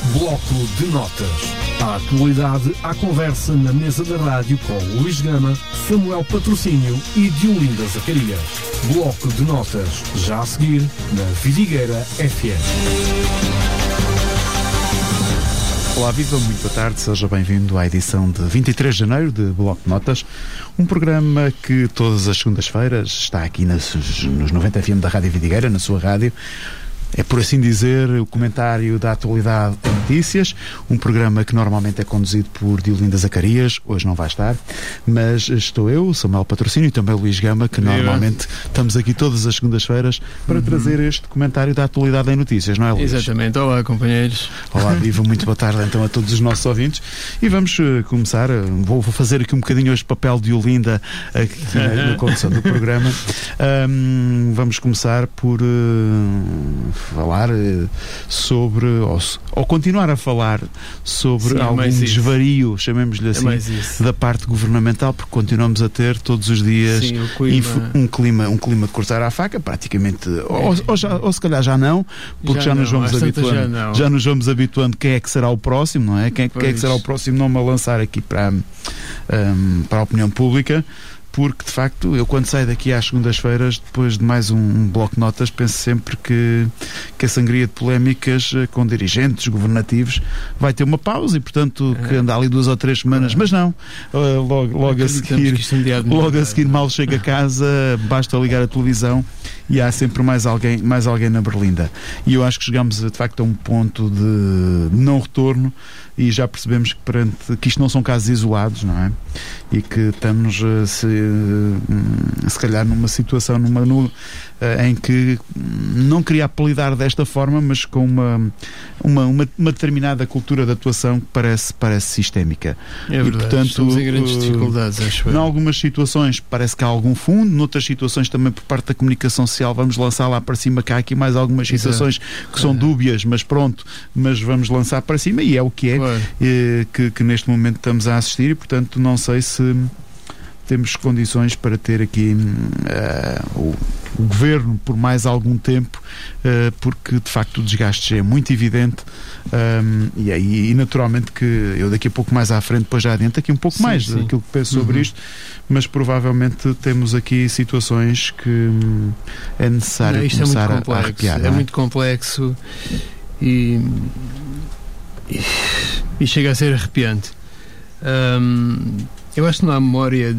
Bloco de Notas. A atualidade à conversa na mesa da rádio com Luís Gama, Samuel Patrocínio e Diolinda Zacarias. Bloco de Notas, já a seguir, na Vidigueira FM. Olá, viva, muito boa tarde, seja bem-vindo à edição de 23 de janeiro de Bloco de Notas, um programa que todas as segundas-feiras está aqui nos 90 FM da Rádio Vidigueira, na sua rádio. É, por assim dizer, o comentário da atualidade de notícias, um programa que normalmente é conduzido por Diolinda Zacarias, hoje não vai estar, mas estou eu, Samuel Patrocínio e também Luís Gama, que normalmente estamos aqui todas as segundas-feiras para trazer este comentário da atualidade em notícias, não é, Luís? Exatamente. Olá, companheiros. Olá, viva, muito boa tarde então a todos os nossos ouvintes e vamos começar, vou fazer aqui um bocadinho hoje papel de Diolinda aqui na condução do programa. Vamos começar por falar sobre, ou continuar a falar sobre algum desvario, chamemos-lhe assim, da parte governamental, porque continuamos a ter todos os dias um clima de cortar à faca, praticamente, ou se calhar já não, porque já nos vamos habituando quem é que será o próximo, não é? Quem é que será o próximo nome a lançar aqui para a opinião pública. Porque, de facto, eu quando saio daqui às segundas-feiras, depois de mais um bloco de notas, penso sempre que a sangria de polémicas com dirigentes governativos vai ter uma pausa e, portanto, que anda ali 2 ou 3 semanas. Mas não, logo a seguir, mal chega a casa, basta ligar a televisão e há sempre mais alguém na berlinda. E eu acho que chegamos, de facto, a um ponto de não retorno e já percebemos que isto não são casos isolados, não é? E que estamos, se calhar, numa situação em que não queria apelidar desta forma, mas com uma determinada cultura de atuação que parece sistémica. É verdade, e, portanto, estamos em grandes dificuldades, acho eu. Em algumas situações parece que há algum fundo, noutras situações também por parte da comunicação social vamos lançar lá para cima, que há aqui mais algumas situações que são dúbias, mas vamos lançar para cima e é o que é, que neste momento estamos a assistir e, portanto, não sei se temos condições para ter aqui o governo por mais algum tempo, porque de facto o desgaste é muito evidente e naturalmente que eu daqui a pouco mais à frente, depois já adianto aqui um pouco mais daquilo que penso sobre isto, mas provavelmente temos aqui situações que é necessário começar a arrepiar. É muito complexo e chega a ser arrepiante. Eu acho que não há memória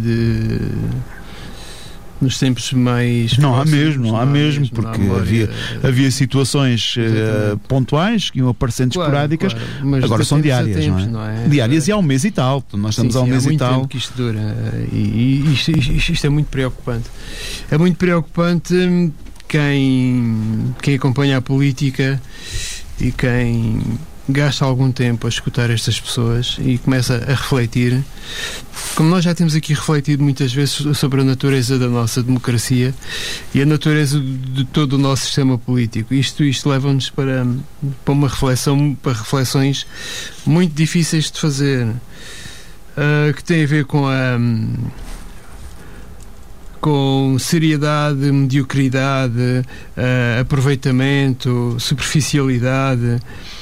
nos tempos mais não próximos, há mesmo, porque havia situações pontuais que iam aparecendo esporádicas, agora são diárias, não é? Diárias e há um mês e tal, nós estamos há um mês e tal. Tempo que isto dura e isto é muito preocupante. É muito preocupante quem acompanha a política e quem gasta algum tempo a escutar estas pessoas e começa a refletir, como nós já temos aqui refletido muitas vezes sobre a natureza da nossa democracia e a natureza de todo o nosso sistema político. Isto leva-nos para uma reflexão, para reflexões muito difíceis de fazer, que tem a ver com seriedade, mediocridade, aproveitamento, superficialidade,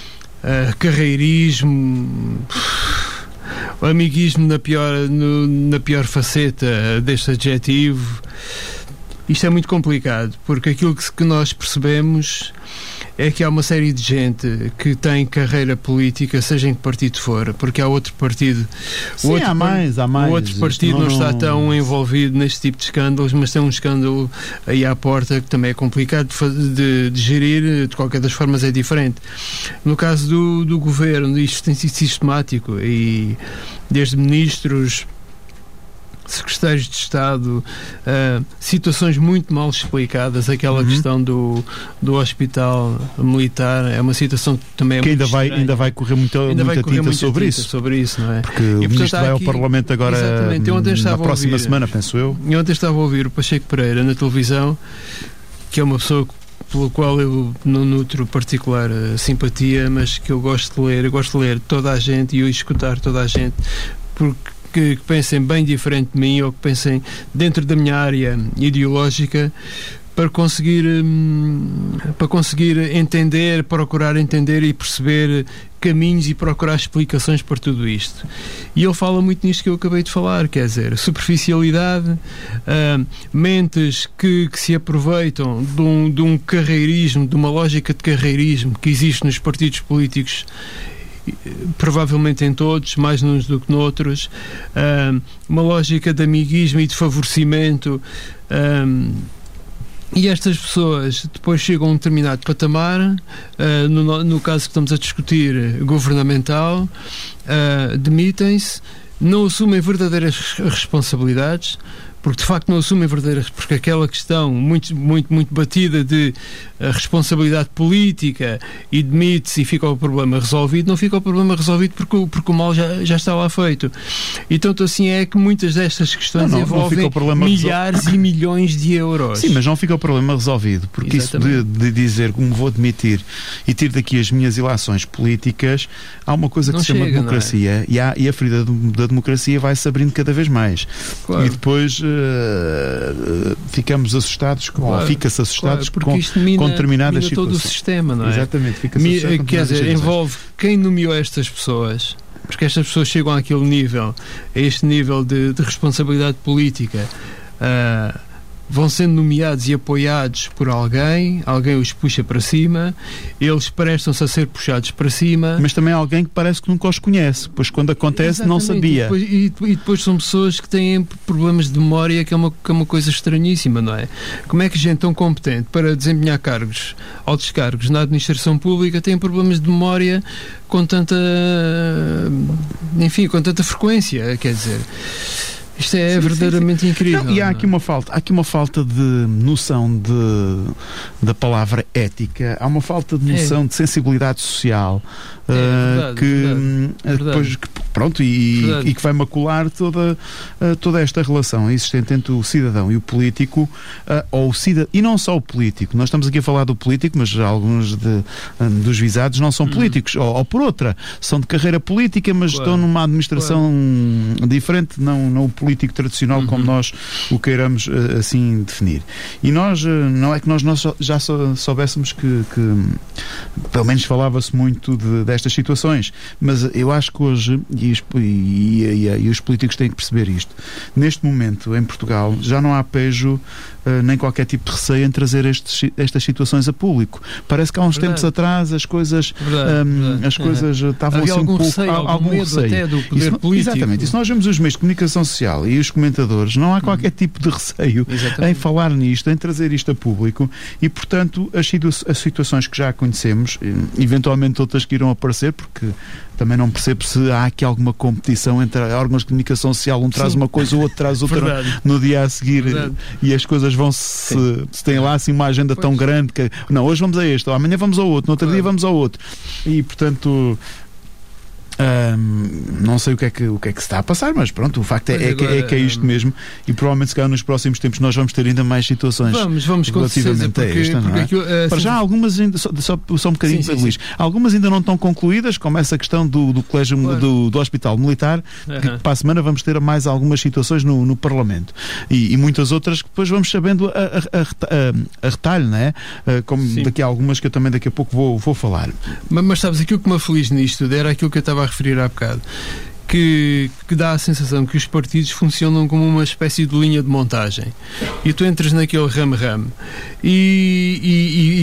carreirismo, amiguismo na pior faceta deste adjetivo. Isto é muito complicado, porque aquilo que nós percebemos é que há uma série de gente que tem carreira política, seja em que partido for, porque há outro partido. Há mais. O outro partido não está tão envolvido neste tipo de escândalos, mas tem um escândalo aí à porta que também é complicado de gerir, de qualquer das formas é diferente. No caso do governo, isto tem sido sistemático e desde ministros, secretários de Estado, situações muito mal explicadas, aquela questão do hospital militar, é uma situação que também é que muito ainda vai correr muita tinta sobre isso, não é? Porque o Ministro vai ao Parlamento agora na próxima semana, penso eu. E ontem estava a ouvir o Pacheco Pereira na televisão, que é uma pessoa pelo qual eu não nutro particular simpatia, mas que eu gosto de ler toda a gente e eu escutar toda a gente, porque que pensem bem diferente de mim ou que pensem dentro da minha área ideológica, para conseguir entender, procurar entender e perceber caminhos e procurar explicações para tudo isto. E ele fala muito nisto que eu acabei de falar, quer dizer, superficialidade, mentes que se aproveitam de um carreirismo, de uma lógica de carreirismo que existe nos partidos políticos, provavelmente em todos, mais uns do que noutros, uma lógica de amiguismo e de favorecimento, e estas pessoas depois chegam a um determinado patamar, no caso que estamos a discutir, governamental, demitem-se, não assumem verdadeiras responsabilidades, porque de facto não assumem verdadeiras, porque aquela questão muito batida de responsabilidade política e demite-se e fica o problema resolvido, não fica o problema resolvido porque o mal já está lá feito. E tanto assim é que muitas destas questões envolvem milhares e milhões de euros. Sim, mas não fica o problema resolvido, porque exatamente. Isso de dizer como vou demitir e tiro daqui as minhas ilações políticas, há uma coisa que se chama democracia, e a ferida da democracia vai se abrindo cada vez mais. Claro. E depois ficamos assustados, ou fica-se assustados com determinadas situações. Todo o sistema, não é? Exatamente, fica-se assustado. Quer dizer, envolve quem nomeou estas pessoas, porque estas pessoas chegam àquele nível, a este nível de responsabilidade política, vão sendo nomeados e apoiados por alguém os puxa para cima, eles prestam-se a ser puxados para cima. Mas também alguém que parece que nunca os conhece, pois quando acontece não sabia. E depois são pessoas que têm problemas de memória, que é uma coisa estranhíssima, não é? Como é que gente tão competente para desempenhar cargos, altos cargos na administração pública, tem problemas de memória com tanta frequência, quer dizer... Isto é verdadeiramente incrível. Não, e há aqui uma falta de noção da palavra ética, há uma falta de noção de sensibilidade social, depois pronto, e que vai macular toda esta relação existente entre o cidadão e o político, e não só o político. Nós estamos aqui a falar do político, mas alguns dos visados não são políticos, ou por outra, são de carreira política, mas estão numa administração diferente, não o político tradicional como nós o queiramos assim definir. E nós, não é que nós já soubéssemos que pelo menos falava-se muito destas situações, mas eu acho que hoje, e os políticos têm que perceber isto, neste momento em Portugal já não há pejo nem qualquer tipo de receio em trazer estas situações a público. Parece que há uns tempos atrás as coisas estavam assim um pouco receio, algum medo até do poder político. Exatamente. E se nós vemos os meios de comunicação social e os comentadores, não há qualquer tipo de receio em falar nisto, em trazer isto a público, e portanto as situações que já conhecemos, eventualmente outras que irão aparecer, porque também não percebo se há aqui alguma competição entre órgãos de comunicação social, um traz uma coisa, o outro traz outra no dia a seguir, e as coisas vão-se tem lá assim uma agenda tão grande que não, hoje vamos a este, amanhã vamos ao outro, no outro dia vamos ao outro, e portanto não sei o que é que se está a passar, mas pronto, o facto é que é isto mesmo, e provavelmente se calhar nos próximos tempos nós vamos ter ainda mais situações vamos relativamente a esta, não é? Para já algumas ainda, só um bocadinho para Luís, algumas ainda não estão concluídas, como essa questão do colégio do Hospital Militar, que para a semana vamos ter mais algumas situações no Parlamento, e muitas outras que depois vamos sabendo a retalho, não é? Como daqui a algumas que eu também daqui a pouco vou falar. Mas sabes, aquilo que me aflige nisto era aquilo que eu estava a referir há bocado, que dá a sensação que os partidos funcionam como uma espécie de linha de montagem, e tu entras naquele ramo e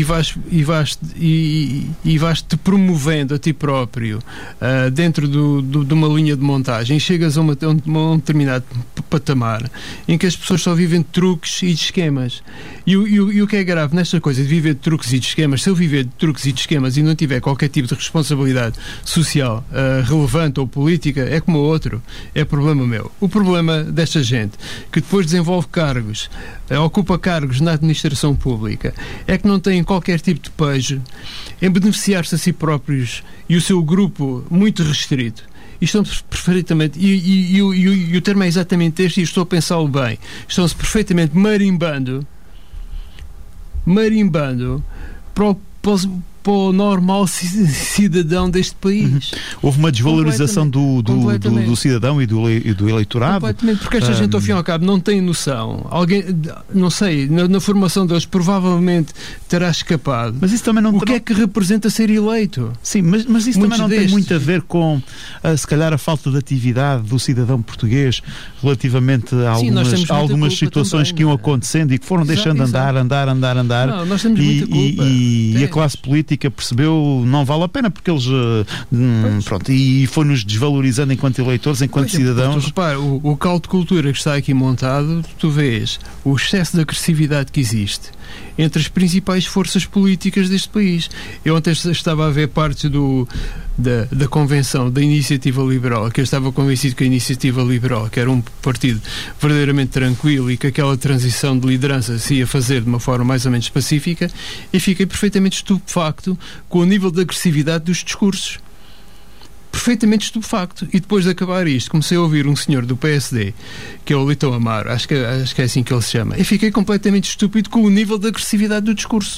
vais-te promovendo a ti próprio dentro de uma linha de montagem, e chegas a um determinado patamar em que as pessoas só vivem de truques e de esquemas, e o que é grave nesta coisa de viver de truques e de esquemas, se eu viver de truques e de esquemas e não tiver qualquer tipo de responsabilidade social relevante ou política, é como o outro, é problema meu. O problema desta gente que depois desenvolve cargos, ocupa cargos na administração pública, é que não têm qualquer tipo de pejo em beneficiar-se a si próprios e o seu grupo muito restrito. E estão perfeitamente, e o termo é exatamente este, e estou a pensá-lo bem, estão-se perfeitamente marimbando para o normal cidadão deste país. Houve uma desvalorização do cidadão e do eleitorado. Completamente, porque esta gente, ao fim e ao cabo, não tem noção. Alguém, não sei, na formação deles provavelmente terá escapado. Mas isso também não... O que é que representa ser eleito? Sim, mas isso também não tem muito a ver com, se calhar, a falta de atividade do cidadão português relativamente a algumas situações também, que iam acontecendo e que foram deixando andar. Não, nós temos muita culpa. E a classe política percebeu não vale a pena porque eles pronto, e foi-nos desvalorizando enquanto eleitores, enquanto cidadãos. Repara, o caldo de cultura que está aqui montado, tu vês o excesso de agressividade que existe entre as principais forças políticas deste país. Eu ontem estava a ver partes da convenção da Iniciativa Liberal, que eu estava convencido que a Iniciativa Liberal, que era um partido verdadeiramente tranquilo e que aquela transição de liderança se ia fazer de uma forma mais ou menos pacífica, e fiquei perfeitamente estupefacto com o nível de agressividade dos discursos. Perfeitamente estupefacto. E depois de acabar isto, comecei a ouvir um senhor do PSD, que é o Leitão Amaro, acho que é assim que ele se chama, e fiquei completamente estúpido com o nível de agressividade do discurso.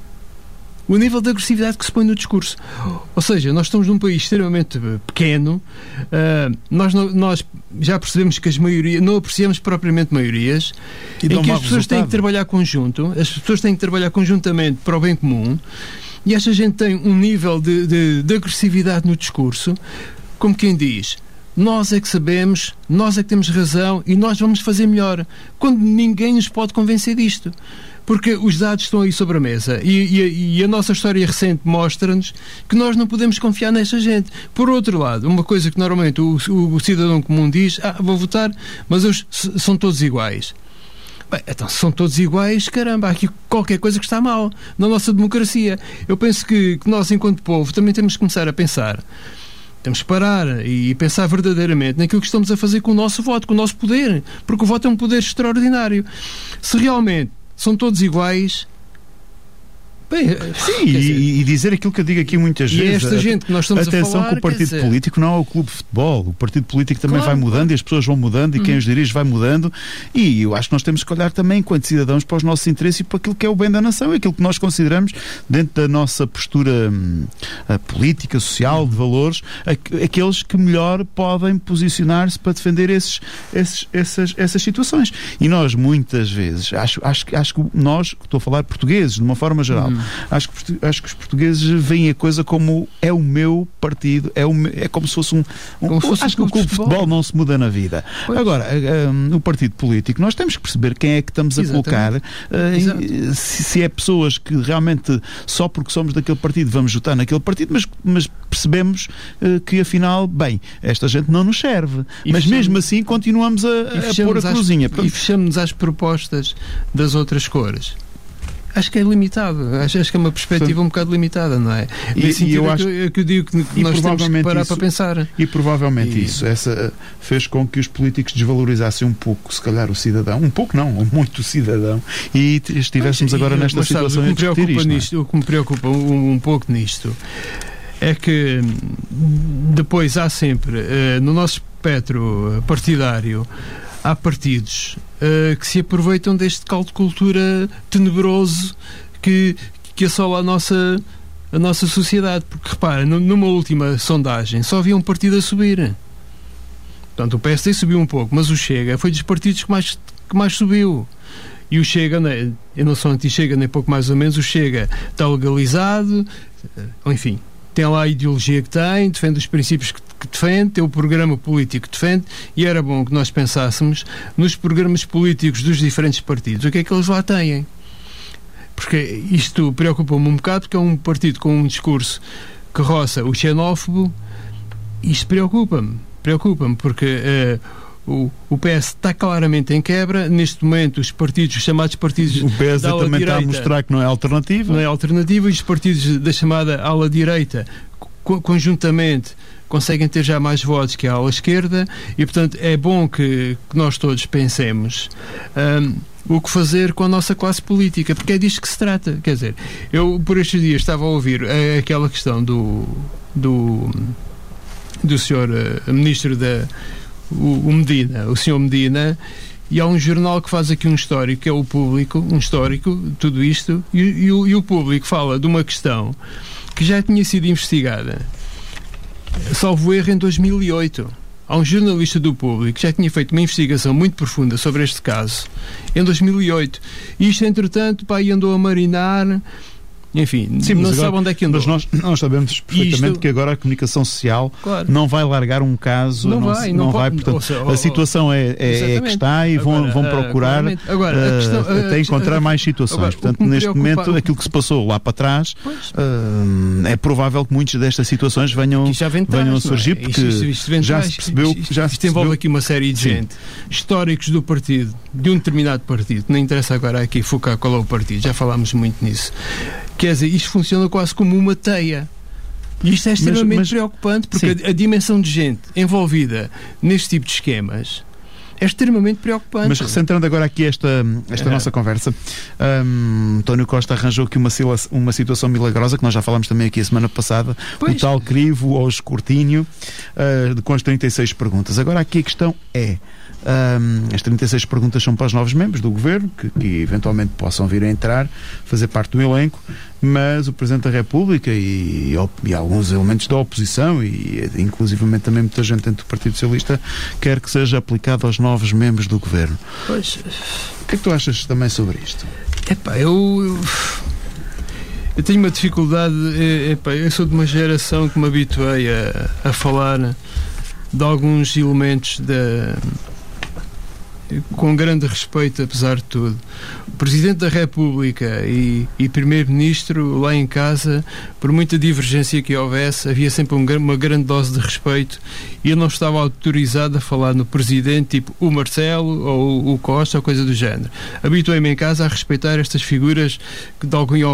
O nível de agressividade que se põe no discurso. Ou seja, nós estamos num país extremamente pequeno, nós já percebemos que as maiorias, não apreciamos propriamente maiorias, em que as pessoas têm que trabalhar conjunto, as pessoas têm que trabalhar conjuntamente para o bem comum, e esta gente tem um nível de agressividade no discurso, como quem diz, nós é que sabemos, nós é que temos razão e nós vamos fazer melhor, quando ninguém nos pode convencer disto. Porque os dados estão aí sobre a mesa e a nossa história recente mostra-nos que nós não podemos confiar nesta gente. Por outro lado, uma coisa que normalmente o cidadão comum diz, vou votar, mas são todos iguais. Bem, então, se são todos iguais, caramba, há aqui qualquer coisa que está mal na nossa democracia. Eu penso que nós, enquanto povo, também temos que começar a pensar. Temos que parar e pensar verdadeiramente naquilo que estamos a fazer com o nosso voto, com o nosso poder, porque o voto é um poder extraordinário. Se realmente são todos iguais... Bem, sim, e dizer aquilo que eu digo aqui muitas vezes. Esta gente que nós estamos a falar, atenção que o partido político não é o clube de futebol. O partido político também vai mudando e as pessoas vão mudando e quem os dirige vai mudando, e eu acho que nós temos que olhar também, enquanto cidadãos, para os nossos interesses e para aquilo que é o bem da nação, aquilo que nós consideramos dentro da nossa postura política, social, de valores, aqueles que melhor podem posicionar-se para defender essas situações. E nós, muitas vezes, acho que nós, estou a falar portugueses, de uma forma geral, acho que os portugueses veem a coisa como é o meu partido, é como se fosse acho que o clube de futebol não se muda na vida. Pois. Agora, o partido político, nós temos que perceber quem é que estamos a colocar, se é pessoas que realmente só porque somos daquele partido vamos votar naquele partido, mas percebemos que afinal, bem, esta gente não nos serve. Mas mesmo assim continuamos a pôr a cruzinha. E fechamos às propostas das outras cores. Acho que é limitado. Acho que é uma perspectiva um bocado limitada, não é? E eu acho que eu digo que nós temos que parar para pensar. E provavelmente isso fez com que os políticos desvalorizassem um pouco, se calhar, o cidadão. Um pouco não, muito o cidadão. E estivéssemos agora nesta situação a discutir isto. O que me preocupa um pouco nisto é que depois há sempre, no nosso espectro partidário, há partidos que se aproveitam deste caldo de cultura tenebroso que assola a nossa sociedade. Porque, repara, numa última sondagem só havia um partido a subir. Portanto, o PSD subiu um pouco, mas o Chega foi dos partidos que mais subiu. E o Chega, eu não sou anti-Chega, nem pouco mais ou menos, o Chega está legalizado, enfim, tem lá a ideologia que tem, defende os princípios que defende, tem o programa político que defende, e era bom que nós pensássemos nos programas políticos dos diferentes partidos, o que é que eles lá têm. Porque isto preocupa-me um bocado, porque é um partido com um discurso que roça o xenófobo. Isto preocupa-me, porque o PS está claramente em quebra. Neste momento, os chamados partidos o PS da ala também direita, está a mostrar que não é alternativa. Não é alternativa, e os partidos da chamada ala direita, conjuntamente, conseguem ter já mais votos que a ala esquerda, e, portanto, é bom que nós todos pensemos o que fazer com a nossa classe política, porque é disto que se trata. Quer dizer, eu, por estes dias, estava a ouvir aquela questão do senhor ministro o Medina, o senhor Medina, E há um jornal que faz aqui um histórico, que é o Público, um histórico de tudo isto, e o Público fala de uma questão que já tinha sido investigada, salvo erro, em 2008. Há um jornalista do Público que já tinha feito uma investigação muito profunda sobre este caso, em 2008. E isto, entretanto, andou a marinar... Enfim, sim, não sabe onde é que andou. Mas nós sabemos perfeitamente que agora a comunicação social não vai largar um caso, não vai, portanto, a situação é que está e vão procurar até encontrar mais situações. Portanto, neste momento, aquilo que se passou lá para trás, é provável que muitas destas situações venham a surgir, porque já se percebeu... Isto envolve aqui uma série de gente, históricos do partido, de um determinado partido, não interessa agora aqui focar qual é o partido, já falámos muito nisso. Quer dizer, isto funciona quase como uma teia. E isto é extremamente preocupante, porque a dimensão de gente envolvida neste tipo de esquemas é extremamente preocupante. Mas recentrando agora aqui esta nossa conversa, António Costa arranjou aqui uma situação milagrosa, que nós já falámos também aqui a semana passada, o tal crivo ao escrutínio com as 36 perguntas. Agora aqui a questão é... as 36 perguntas são para os novos membros do governo que eventualmente possam vir a entrar, fazer parte do elenco, mas o Presidente da República e alguns elementos da oposição e inclusivamente também muita gente dentro do Partido Socialista quer que seja aplicado aos novos membros do governo. Pois. O que é que tu achas também sobre isto? Eu tenho uma dificuldade, eu sou de uma geração que me habituei a falar de alguns elementos com grande respeito, apesar de tudo. O Presidente da República e Primeiro-Ministro, lá em casa, por muita divergência que houvesse, havia sempre uma grande dose de respeito, e eu não estava autorizado a falar no Presidente, tipo o Marcelo ou o Costa ou coisa do género. Habituei-me em casa a respeitar estas figuras que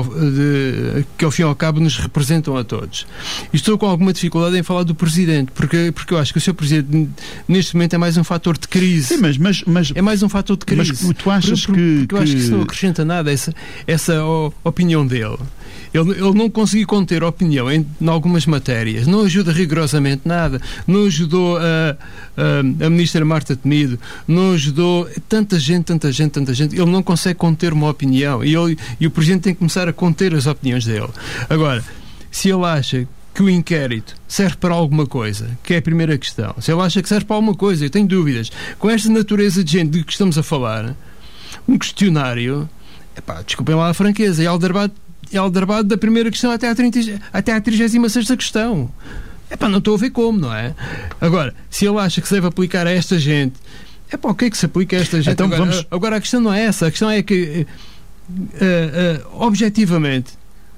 ao fim e ao cabo nos representam a todos. E estou com alguma dificuldade em falar do Presidente, porque eu acho que o Sr. Presidente neste momento é mais um fator de crise. Sim, mas é mais um fator de crise. Mas tu achas que eu acho que isso não acrescenta nada essa opinião dele. Ele não conseguiu conter a opinião em algumas matérias, não ajuda rigorosamente nada, não ajudou a Ministra Marta Temido, não ajudou tanta gente, ele não consegue conter uma opinião e o Presidente tem que começar a conter as opiniões dele. Agora, se ele acha que o inquérito serve para alguma coisa, que é a primeira questão, se ele acha que serve para alguma coisa, eu tenho dúvidas, com esta natureza de gente de que estamos a falar, um questionário, desculpem lá a franqueza, é aldrabado da primeira questão até à 36ª questão. Não estou a ver como, não é? Agora, se ele acha que se deve aplicar a esta gente, o que é que se aplica a esta gente? Então, agora a questão não é essa, a questão é que objetivamente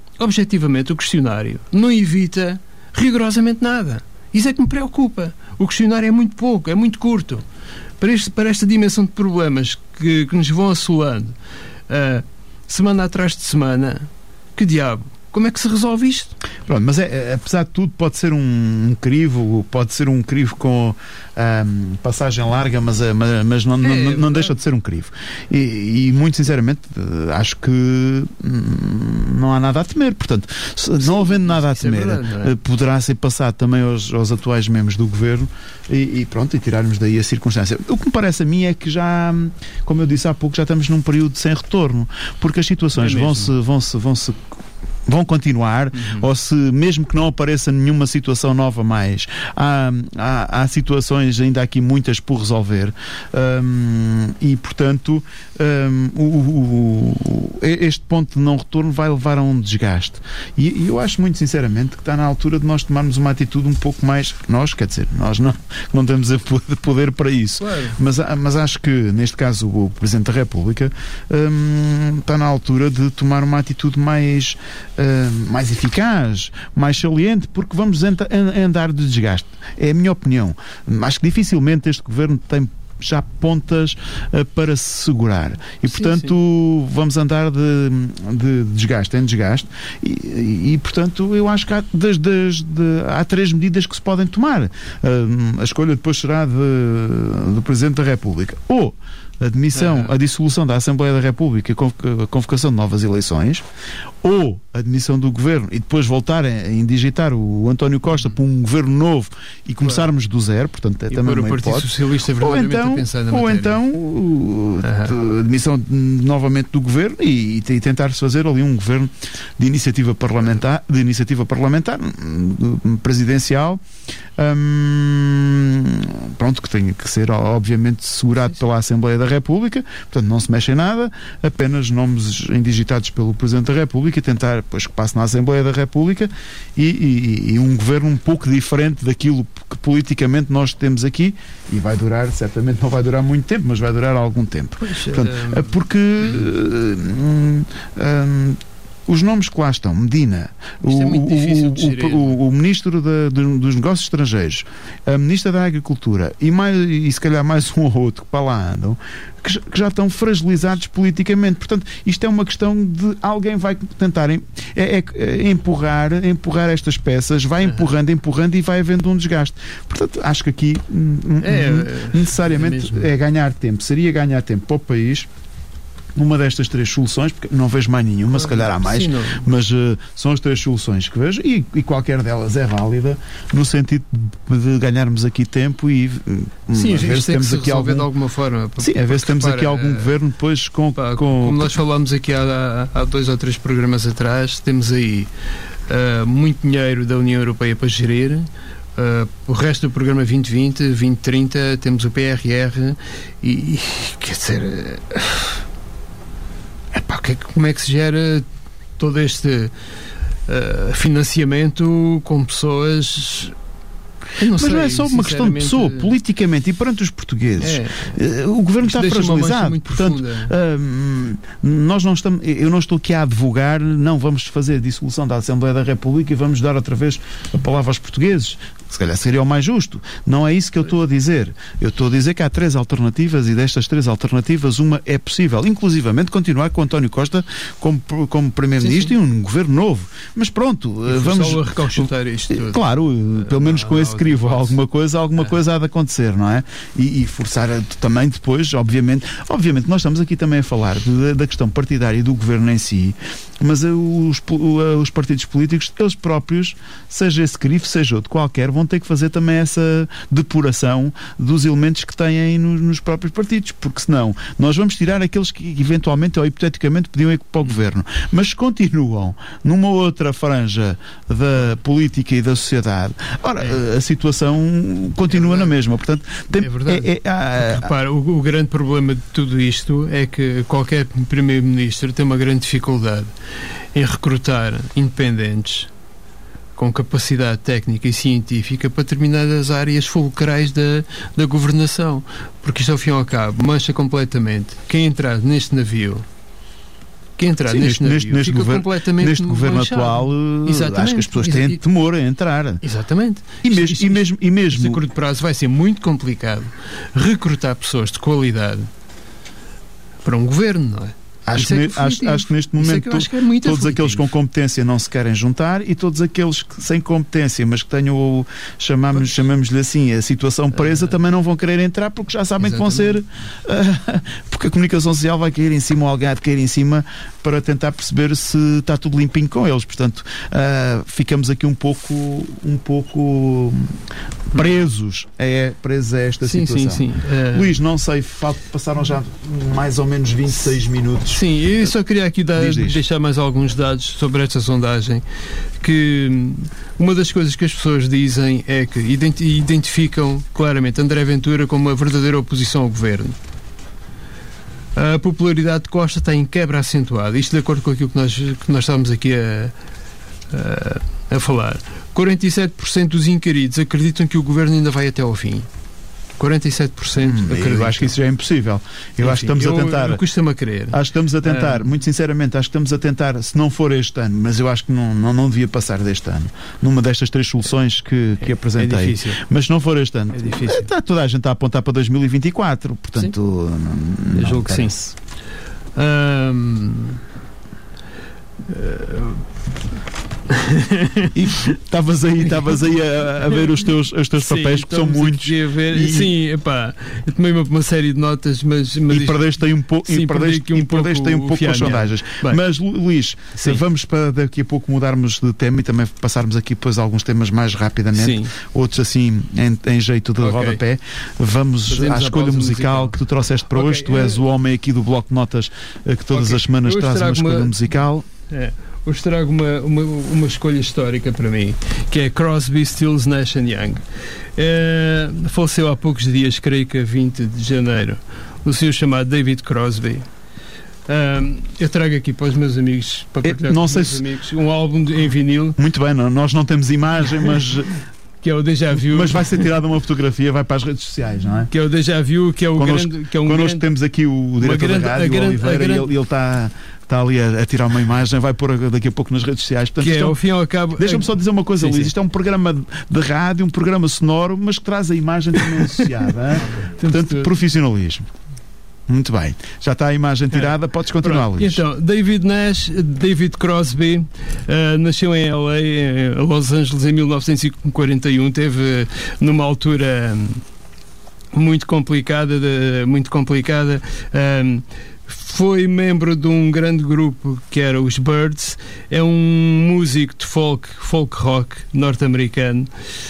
o questionário não evita rigorosamente nada. Isso é que me preocupa. O questionário é muito pouco, é muito curto. Para esta dimensão de problemas que nos vão assolando semana atrás de semana, que diabo? Como é que se resolve isto? Pronto, mas apesar de tudo pode ser um crivo com passagem larga, mas não deixa de ser um crivo. E muito sinceramente acho que não há nada a temer. Portanto, não havendo nada a temer, poderá ser passado também aos atuais membros do governo e tirarmos daí a circunstância. O que me parece a mim é que já, como eu disse há pouco, já estamos num período sem retorno, porque as situações vão continuar, ou se mesmo que não apareça nenhuma situação nova mais, há situações ainda aqui muitas por resolver, e portanto este ponto de não retorno vai levar a um desgaste, e eu acho muito sinceramente que está na altura de nós tomarmos uma atitude um pouco mais, nós não temos poder para isso, claro. mas acho que neste caso o Presidente da República está na altura de tomar uma atitude mais eficaz, mais saliente, porque vamos andar de desgaste. É a minha opinião. Acho que dificilmente este governo tem já pontas para se segurar. E, portanto, vamos andar de desgaste em desgaste e portanto, eu acho que há 3 medidas que se podem tomar. A escolha depois será do Presidente da República. Ou a dissolução da Assembleia da República, a convocação de novas eleições, ou a admissão do governo e depois voltarem a indigitar o António Costa para um governo novo e começarmos do zero, portanto é também uma hipótese. Socialista verdadeiramente a pensar na matéria. Então a admissão novamente do governo e tentar-se fazer ali um governo de iniciativa parlamentar presidencial, pronto, que tem que ser obviamente segurado pela Assembleia da República, portanto não se mexe em nada, apenas nomes indigitados pelo Presidente da República e tentar depois que passe na Assembleia da República e um governo um pouco diferente daquilo que politicamente nós temos aqui, e vai durar, certamente não vai durar muito tempo, mas vai durar algum tempo. Portanto, porque os nomes que lá estão, Medina, o Ministro dos Negócios Estrangeiros, a Ministra da Agricultura e se calhar mais um ou outro que para lá andam, que já estão fragilizados politicamente. Portanto, isto é uma questão de alguém vai tentar empurrar estas peças, vai empurrando e vai havendo um desgaste. Portanto, acho que aqui necessariamente é ganhar tempo. Seria ganhar tempo para o país uma destas três soluções, porque não vejo mais nenhuma, se calhar há mais, mas são as três soluções que vejo e qualquer delas é válida no sentido de ganharmos aqui tempo e a ver se temos aqui algum de alguma forma. Sim, a ver se temos aqui algum governo depois como nós falámos aqui há 2 ou 3 programas atrás, temos aí muito dinheiro da União Europeia para gerir. O resto do programa 2020, 2030, temos o PRR e quer dizer, como é que se gera todo este financiamento com pessoas? Mas não é só uma questão de pessoa, politicamente e perante os portugueses. O governo está fragilizado. Portanto, nós não estamos, eu não estou aqui a advogar, não vamos fazer a dissolução da Assembleia da República e vamos dar outra vez a palavra aos portugueses. Se calhar seria o mais justo. Não é isso que eu estou a dizer. Eu estou a dizer que há 3 alternativas e destas 3 alternativas uma é possível. Inclusivamente continuar com António Costa como Primeiro-Ministro e um governo novo. Mas pronto, vamos... Só a recauchutar isto tudo. Claro, pelo menos com esse crivo alguma coisa há de acontecer, não é? E forçar também depois, obviamente nós estamos aqui também a falar da questão partidária e do governo em si, mas os partidos políticos, eles próprios, seja esse crivo, seja outro qualquer, vão ter que fazer também essa depuração dos elementos que têm nos próprios partidos, porque senão nós vamos tirar aqueles que eventualmente ou hipoteticamente podiam ir para o governo, mas continuam numa outra franja da política e da sociedade. Ora, a situação continua na mesma, portanto... É verdade. Repara, o grande problema de tudo isto é que qualquer Primeiro-Ministro tem uma grande dificuldade em recrutar independentes com capacidade técnica e científica para determinadas áreas fulcrais da governação. Porque isto, ao fim e ao cabo, mancha completamente quem entrar neste navio. Neste governo atual, acho que as pessoas têm temor a entrar. Exatamente. E mesmo a curto prazo vai ser muito complicado recrutar pessoas de qualidade para um governo, não é? Acho que neste momento todos aqueles com competência não se querem juntar e todos aqueles sem competência, mas que tenham, chamamos-lhe assim, a situação presa, também não vão querer entrar porque já sabem que vão ser... porque a comunicação social vai cair em cima, ou alguém há de cair em cima para tentar perceber se está tudo limpinho com eles. Portanto, ficamos aqui um pouco presos a esta situação. Sim. Luís, não sei, passaram já mais ou menos 26 minutos. Sim, eu só queria aqui deixar mais alguns dados sobre esta sondagem, que uma das coisas que as pessoas dizem é que identificam claramente André Ventura como uma verdadeira oposição ao governo. A popularidade de Costa está em quebra acentuada, isto de acordo com aquilo que nós estávamos aqui a falar. 47% dos inquiridos acreditam que o governo ainda vai até ao fim. 47% acreditam. Eu acho que isso já é impossível. Acho que estamos a tentar. Custa-me a crer. Acho que estamos a tentar, muito sinceramente, acho que estamos a tentar, se não for este ano, mas eu acho que não devia passar deste ano, numa destas 3 soluções que apresentei. É difícil. Mas se não for este ano, é difícil. Toda a gente está a apontar para 2024, portanto, eu julgo que sim. E estavas aí a ver os teus papéis, que são muitos. Sim, epá, eu tomei uma série de notas, mas e perdeste aí um pouco com as sondagens. Bem, mas, Luís, vamos para daqui a pouco mudarmos de tema e também passarmos aqui depois alguns temas mais rapidamente, outros assim em jeito de rodapé. Vamos à escolha musical que tu trouxeste para hoje. Tu és o homem aqui do bloco de notas que todas as semanas traz uma escolha musical. Hoje trago uma escolha histórica para mim, que é Crosby, Stills, Nash & Young. Faleceu há poucos dias, creio que a 20 de janeiro, o senhor chamado David Crosby. Eu trago aqui para os meus amigos, para partilhar com os meus amigos, um álbum em vinil. Muito bem, nós não temos imagem, mas... que é o Déjà Vu. Mas vai ser tirada uma fotografia, vai para as redes sociais, não é? Que é o Déjà Vu, que é o grande... Connosco temos aqui o diretor da rádio, o Oliveira, e ele está ali a tirar uma imagem, vai pôr daqui a pouco nas redes sociais. Portanto, que é, ao fim e ao cabo... Deixa-me só dizer uma coisa, Luís. Isto é um programa de rádio, um programa sonoro, mas que traz a imagem também associada. Portanto, profissionalismo. Muito bem. Já está a imagem tirada, podes continuar, Luís. Então, David Crosby nasceu em LA, em Los Angeles, em 1941. Teve numa altura muito complicada. Foi membro de um grande grupo que era os Byrds. É um músico de folk rock norte-americano.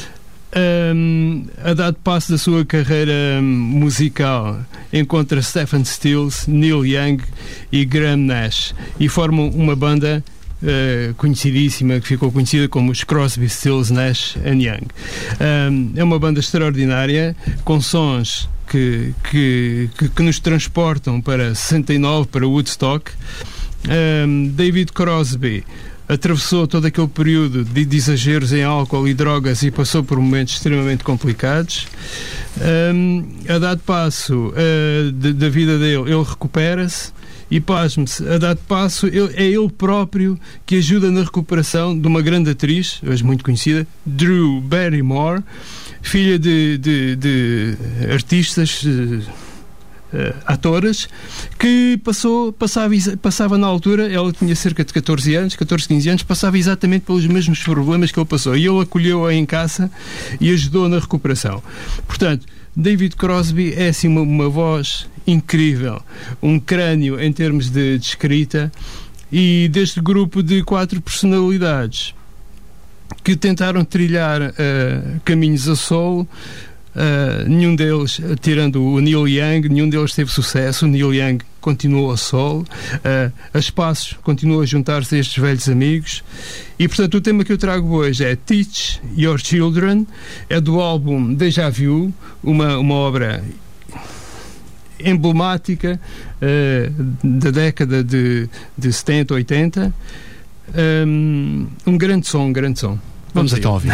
A dado passo da sua carreira musical, encontra Stephen Stills, Neil Young e Graham Nash e formam uma banda conhecidíssima, que ficou conhecida como os Crosby, Stills, Nash & Young. É uma banda extraordinária, com sons que nos transportam para 69, para Woodstock. David Crosby atravessou todo aquele período de exageros em álcool e drogas e passou por momentos extremamente complicados. A dado passo da vida dele, ele recupera-se e, pasme-se, a dado passo, é ele próprio que ajuda na recuperação de uma grande atriz, hoje muito conhecida, Drew Barrymore, filha de artistas... atoras, que passava na altura, ela tinha cerca de 14, 15 anos, passava exatamente pelos mesmos problemas que ele passou, e ele acolheu-a em casa e ajudou na recuperação. Portanto, David Crosby é assim uma voz incrível, um crânio em termos de escrita, e deste grupo de 4 personalidades que tentaram trilhar caminhos a solo, nenhum deles, tirando o Neil Young, nenhum deles teve sucesso. O Neil Young continuou a solo, a espaços continuou a juntar-se a estes velhos amigos, e portanto o tema que eu trago hoje é Teach Your Children, é do álbum Déjà Vu, uma obra emblemática da década de 70, 80. Um grande som. Vamos então ouvir.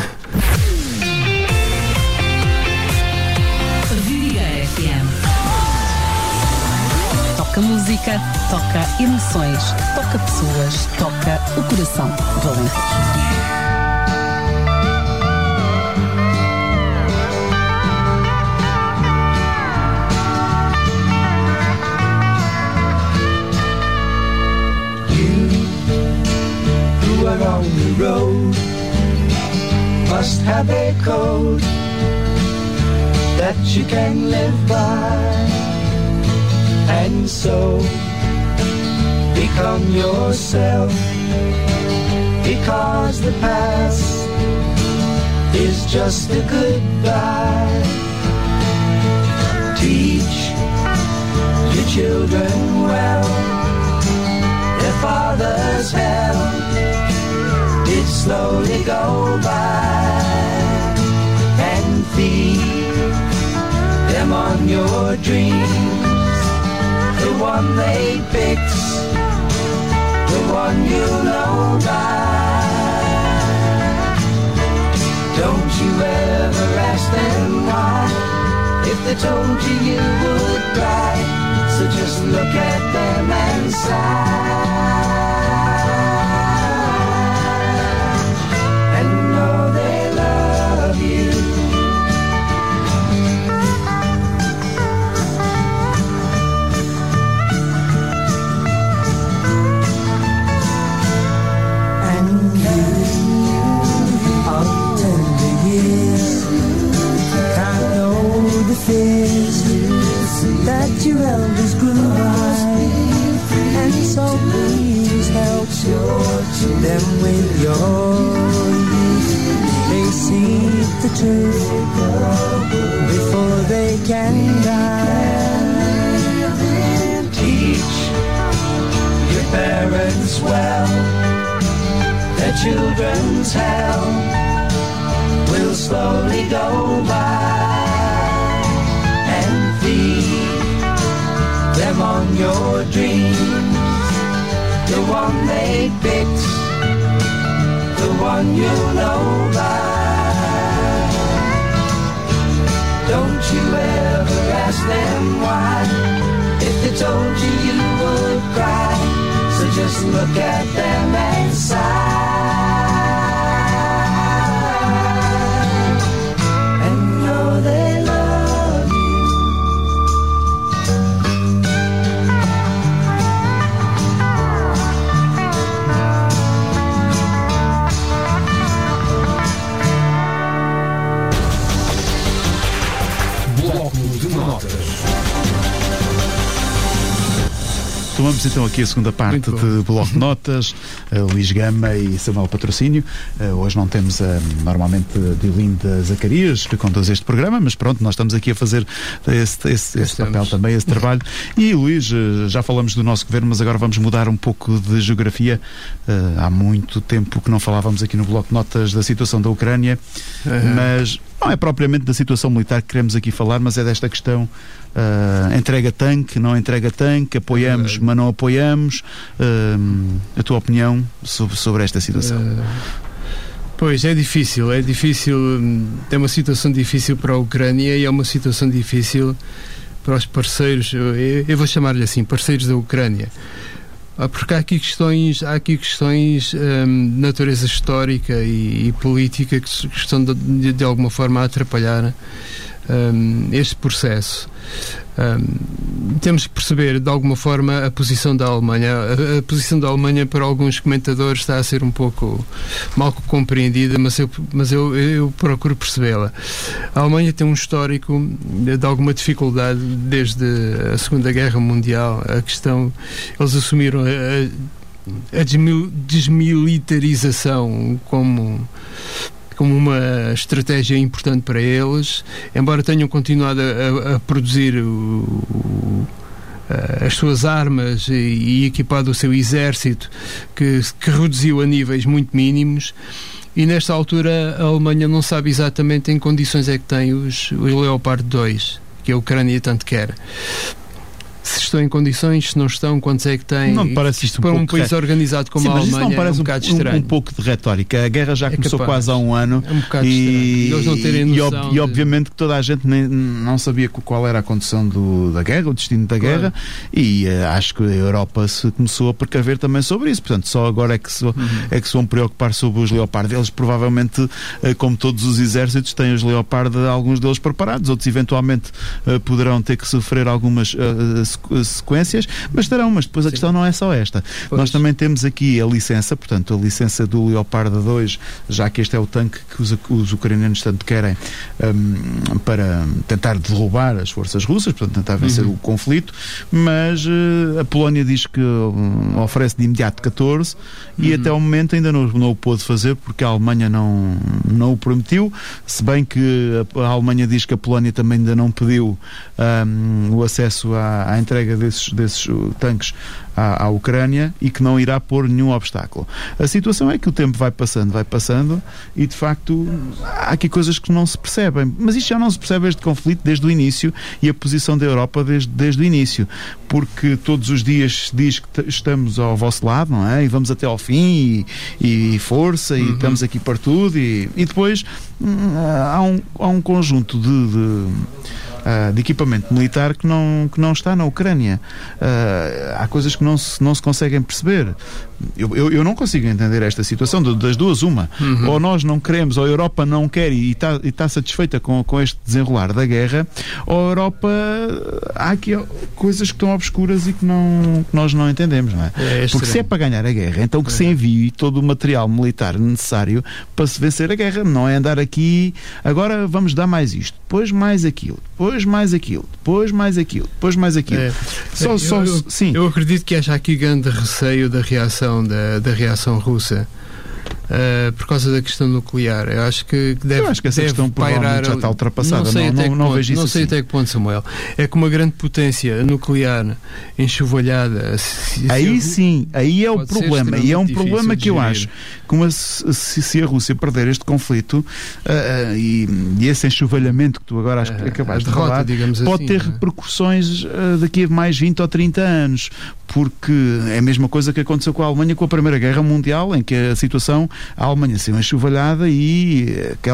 Toca música, toca emoções, toca pessoas, toca o coração do Alentejo. You are on the road, must have a code that you can live by. And so, become yourself, because the past is just a goodbye. Teach your children well, their father's hell did slowly go by, and feed them on your dreams. The one they picked, the one you know by. Don't you ever ask them why, if they told you you would cry. So just look at them and sigh, and know they love you. And truth before they can die. Teach your parents well, their children's hell will slowly go by, and feed them on your dreams, the one they picked, the one you know by. Don't you ever ask them why, if they told you you would cry, so just look at them and sigh. They love you. Bloco de notas. Tomamos então aqui a segunda parte de Bloco de Notas, Luís Gama e Samuel Patrocínio. Hoje não temos normalmente Diolinda Zacarias, que conduz este programa, mas pronto, nós estamos aqui a fazer esse papel também, esse trabalho. E Luís, já falamos do nosso governo, mas agora vamos mudar um pouco de geografia. Há muito tempo que não falávamos aqui no Bloco de Notas da situação da Ucrânia, mas não é propriamente da situação militar que queremos aqui falar, mas é desta questão. Entrega tanque, não entrega tanque, apoiamos, mas não apoiamos. A tua opinião sobre esta situação? Pois, é difícil, é uma situação difícil para a Ucrânia e é uma situação difícil para os parceiros, eu vou chamar-lhe assim, parceiros da Ucrânia. Porque há aqui questões de natureza histórica e política que estão de alguma forma a atrapalhar este processo. Temos que perceber de alguma forma a posição da Alemanha. A posição da Alemanha para alguns comentadores está a ser um pouco mal compreendida, mas eu procuro percebê-la. A Alemanha tem um histórico de alguma dificuldade desde a Segunda Guerra Mundial. Eles assumiram a desmilitarização como uma estratégia importante para eles, embora tenham continuado a produzir as suas armas e equipado o seu exército, que reduziu a níveis muito mínimos, e nesta altura a Alemanha não sabe exatamente em que condições é que tem os Leopard 2, que a Ucrânia tanto quer. Se estão em condições, se não estão, quantos é que têm? Não me parece isto para um país organizado como a Alemanha, não parece é um bocado estranho. Um pouco de retórica. A guerra já começou quase há um ano. É um bocado estranho. Eles não terem noção e obviamente que toda a gente não sabia qual era a condição da guerra, o destino da guerra, e acho que a Europa se começou a precaver também sobre isso. Portanto, só agora é que se vão preocupar sobre os Leopard. Eles provavelmente, como todos os exércitos, têm os Leopard, alguns deles preparados, outros eventualmente poderão ter que sofrer algumas sequências, mas estarão, mas depois a questão não é só esta. Pois. Nós também temos aqui a licença, portanto, a licença do Leopard 2, já que este é o tanque que os ucranianos tanto querem para tentar derrubar as forças russas, portanto, tentar vencer o conflito, mas a Polónia diz que oferece de imediato 14 e até ao momento ainda não o pôde fazer porque a Alemanha não o permitiu, se bem que a Alemanha diz que a Polónia também ainda não pediu o acesso à entrega desses tanques à Ucrânia e que não irá pôr nenhum obstáculo. A situação é que o tempo vai passando e de facto há aqui coisas que não se percebem, mas isto já não se percebe este conflito desde o início e a posição da Europa desde o início, porque todos os dias se diz que estamos ao vosso lado, não é? E vamos até ao fim e força e estamos aqui para tudo e depois há um conjunto de equipamento militar que não está na Ucrânia. Há coisas que não se conseguem perceber. Eu não consigo entender esta situação, das duas uma. Ou nós não queremos, ou a Europa não quer e está satisfeita com este desenrolar da guerra, ou a Europa há aqui coisas que estão obscuras e que nós não entendemos, não é? Porque se é para ganhar a guerra, então que se envie todo o material militar necessário para se vencer a guerra, não é andar aqui, agora vamos dar mais isto, depois mais aquilo, depois mais aquilo, depois mais aquilo, depois mais aquilo. Sim. Eu acredito que haja aqui grande receio da reação russa. por causa da questão nuclear. Eu acho que essa questão provavelmente já está ultrapassada. Não vejo isso. Não sei até que ponto, Samuel. É que uma grande potência nuclear enxovalhada. Aí sim, aí é o problema. E é um problema que eu acho que se a Rússia perder este conflito e esse enxovalhamento que tu agora acabaste de falar, pode ter repercussões daqui a mais 20 ou 30 anos. Porque é a mesma coisa que aconteceu com a Alemanha com a Primeira Guerra Mundial, em que a Alemanha saiu enxovalhada e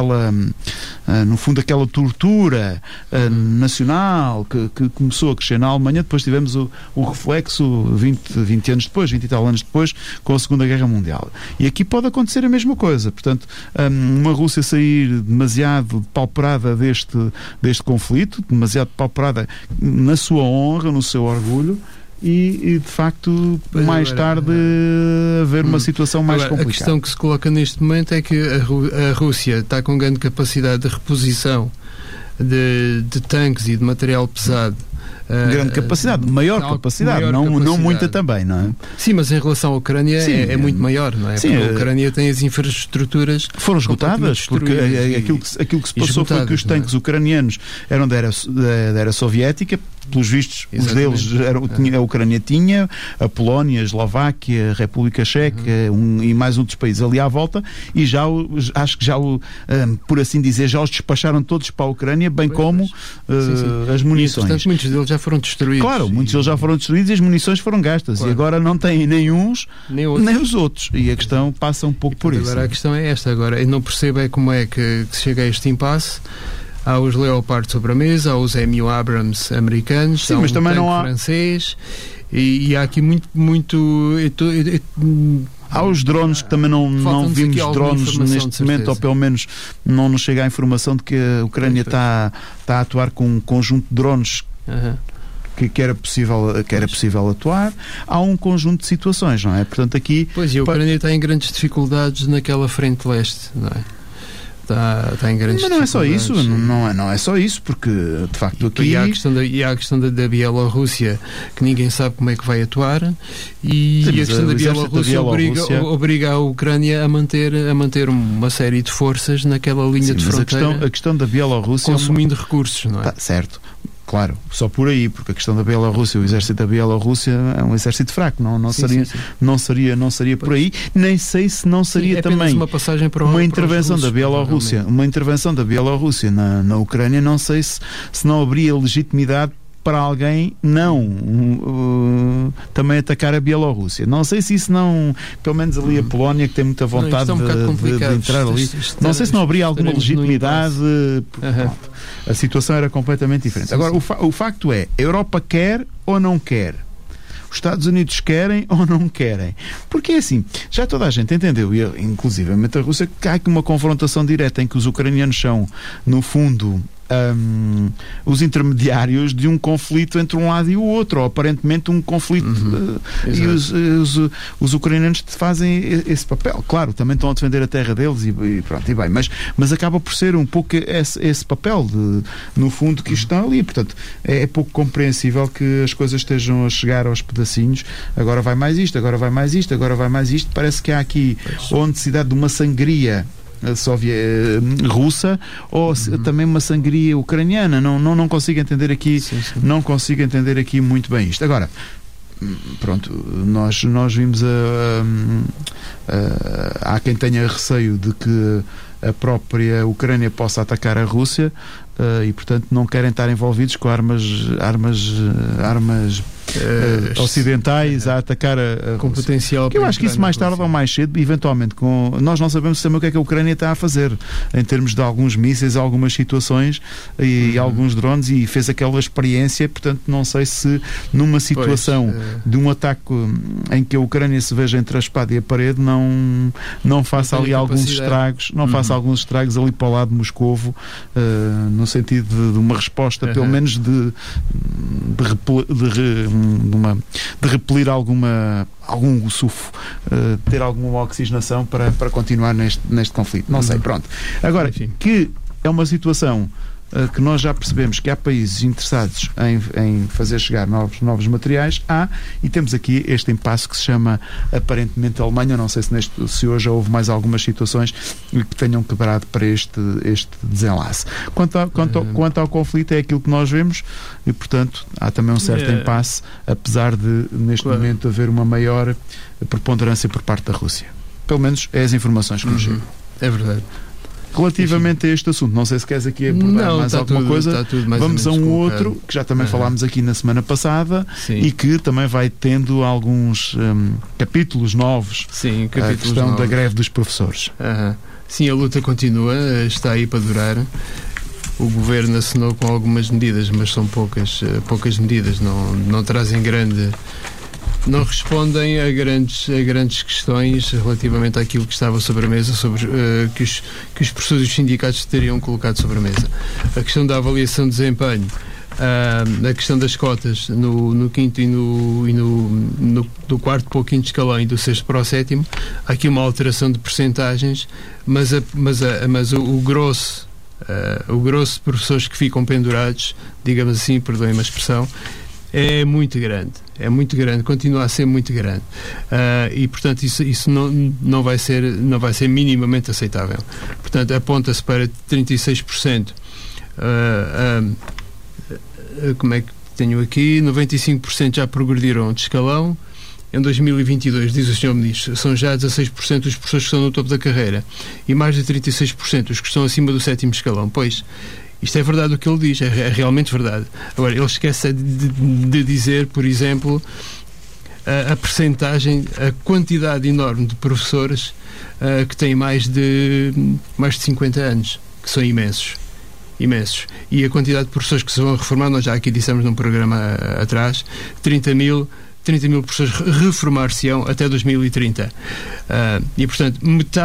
no fundo aquela tortura nacional que começou a crescer na Alemanha, depois tivemos o reflexo 20 anos depois, 20 e tal anos depois, com a Segunda Guerra Mundial. E aqui pode acontecer a mesma coisa. Portanto, uma Rússia sair demasiado depauperada deste conflito, demasiado depauperada na sua honra, no seu orgulho, e de facto mais tarde haver uma situação mais complicada. A questão que se coloca neste momento é que a Rússia está com grande capacidade de reposição de tanques e de material pesado. Grande capacidade, maior capacidade, não muita também, não é? Sim, mas em relação à Ucrânia é muito maior, não é? Sim, porque a Ucrânia tem as infraestruturas foram esgotadas, porque aquilo que se passou foi que os tanques ucranianos eram da era soviética, pelos vistos, os deles a Ucrânia tinha, a Polónia, a Eslováquia, a República Checa e mais outros países ali à volta, e acho que por assim dizer, já os despacharam todos para a Ucrânia, bem como as munições. E, portanto, muitos deles já foram destruídos. Claro, muitos deles já foram destruídos e as munições foram gastas. Claro. E agora não têm nem uns, nem os outros. E a questão passa um pouco por isso. Agora a questão é esta. Agora, eu não percebo como é que se chega a este impasse. Há os Leopard sobre a mesa, há os M.U. Abrams americanos, há mas um também não há francês e há aqui muito há os drones que também não vimos drones neste momento, ou pelo menos não nos chega a informação de que a Ucrânia está a atuar com um conjunto de drones que era possível atuar. Há um conjunto de situações, não é? Portanto, aqui... Pois, e a Ucrânia está em grandes dificuldades naquela frente leste, não é? Está em grandes dificuldades. Mas não é só isso, não é só isso, porque de facto aqui... E há a questão da Bielorrússia, que ninguém sabe como é que vai atuar, e a questão da Bielorrússia obriga a Ucrânia a manter uma série de forças naquela linha de fronteira. A questão da Bielorrússia... Consumindo recursos, não é? Certo. Claro, só por aí, porque a questão da Bielorrússia, o exército da Bielorrússia é um exército fraco, não seria por aí, nem sei se não seria também uma intervenção da Bielorrússia, na Ucrânia, não sei se não haveria legitimidade para alguém também atacar a Bielorrússia. Não sei se isso não, pelo menos ali a Polónia, que tem muita vontade de entrar ali, não sei se não haveria alguma legitimidade. A situação era completamente diferente. Agora, o facto é, a Europa quer ou não quer? Os Estados Unidos querem ou não querem? Porque é assim, já toda a gente entendeu, inclusivamente a Rússia, que há aqui uma confrontação direta em que os ucranianos são, no fundo, os intermediários de um conflito entre um lado e o outro, ou aparentemente um conflito, e os ucranianos fazem esse papel. Claro, também estão a defender a terra deles e pronto, e bem, mas acaba por ser um pouco esse papel no fundo que estão ali. Portanto, é pouco compreensível que as coisas estejam a chegar aos pedacinhos. Agora vai mais isto, agora vai mais isto, agora vai mais isto. Parece que há aqui a necessidade de uma sangria russa ou também uma sangria ucraniana. Não consigo entender aqui, não consigo entender aqui muito bem isto. Agora, pronto, nós vimos há quem tenha receio de que a própria Ucrânia possa atacar a Rússia e portanto não querem estar envolvidos com armas ocidentais a atacar a com Rússia. Potencial. Eu acho que isso mais tarde ou mais cedo, eventualmente, nós não sabemos também o que é que a Ucrânia está a fazer em termos de alguns mísseis, algumas situações e alguns drones, e fez aquela experiência. Portanto, não sei se numa situação de um ataque em que a Ucrânia se veja entre a espada e a parede não faça ali alguns estragos, faça alguns estragos ali para o lado de Moscovo, no sentido de uma resposta, pelo menos de repelir algum sulfo, ter alguma oxigenação para continuar neste conflito. Não sei, pronto. Agora, que é uma situação que nós já percebemos que há países interessados em fazer chegar novos materiais, e temos aqui este impasse que se chama aparentemente a Alemanha. Não sei se hoje já houve mais algumas situações que tenham quebrado para este desenlace. Quanto ao conflito, é aquilo que nós vemos e, portanto, há também um certo impasse, apesar de, neste momento, haver uma maior preponderância por parte da Rússia. Pelo menos é as informações que nos chegam. É verdade. Relativamente a este assunto, não sei se queres aqui abordar mais alguma coisa. Vamos a um outro, que já também falámos aqui na semana passada. Sim. E que também vai tendo alguns capítulos novos. Sim, a questão da greve dos professores. Sim, a luta continua, está aí para durar. O Governo assinou com algumas medidas, mas são poucas medidas, não trazem não respondem a grandes questões relativamente àquilo que estava sobre a mesa, que os professores e os sindicatos teriam colocado sobre a mesa. A questão da avaliação de desempenho, a questão das cotas no quinto e do quarto para o quinto escalão e do sexto para o sétimo, há aqui uma alteração de percentagens, mas o grosso de professores que ficam pendurados, digamos assim, perdoem-me a expressão, é muito grande, continua a ser muito grande, e portanto isso não vai ser minimamente aceitável. Portanto, aponta-se para 36%, como é que tenho aqui, 95% já progrediram de escalão. Em 2022, diz o Sr. Ministro, são já 16% dos professores que estão no topo da carreira e mais de 36% os que estão acima do sétimo escalão. Pois, isto é verdade o que ele diz, é realmente verdade. Agora, ele esquece de dizer, por exemplo, a percentagem, a quantidade enorme de professores que têm mais de 50 anos, que são imensos. E a quantidade de professores que se vão reformar, nós já aqui dissemos num programa atrás, 30 mil professores reformar-se-ão até 2030. E, portanto,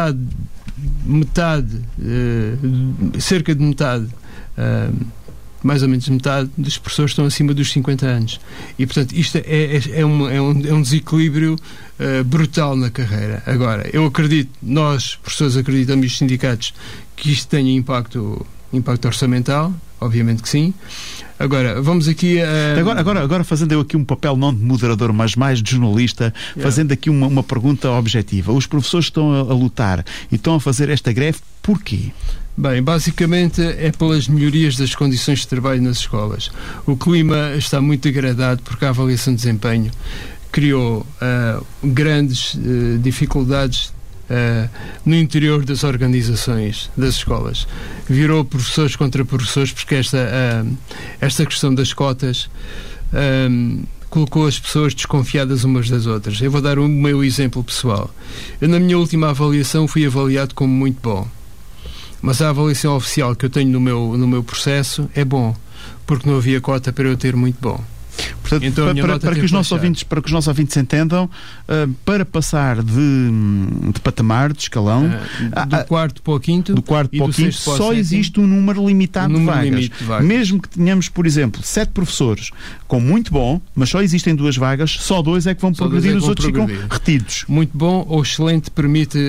cerca de metade, mais ou menos metade das pessoas estão acima dos 50 anos. E, portanto, isto é um desequilíbrio brutal na carreira. Agora, eu acredito, nós, professores, acreditamos, e os sindicatos, que isto tenha impacto orçamental, obviamente que sim. Agora, vamos aqui a... Agora fazendo eu aqui um papel não de moderador, mas mais de jornalista, fazendo aqui uma pergunta objetiva. Os professores estão a lutar e estão a fazer esta greve, porquê? Bem, basicamente é pelas melhorias das condições de trabalho nas escolas. O clima está muito degradado porque a avaliação de desempenho criou grandes dificuldades no interior das organizações das escolas. Virou professores contra professores, porque esta questão das cotas colocou as pessoas desconfiadas umas das outras. Eu vou dar o meu exemplo pessoal. Eu, na minha última avaliação, fui avaliado como muito bom, mas a avaliação oficial que eu tenho no meu processo é bom, porque não havia cota para eu ter muito bom. Portanto, então, para que os nossos ouvintes entendam, para passar de patamar, de escalão, do quarto para o quinto, só existe um número limitado de vagas. Mesmo que tenhamos, por exemplo, 7 professores com muito bom, mas só existem 2 vagas, só 2 é que vão progredir, os outros ficam retidos. Muito bom ou excelente permite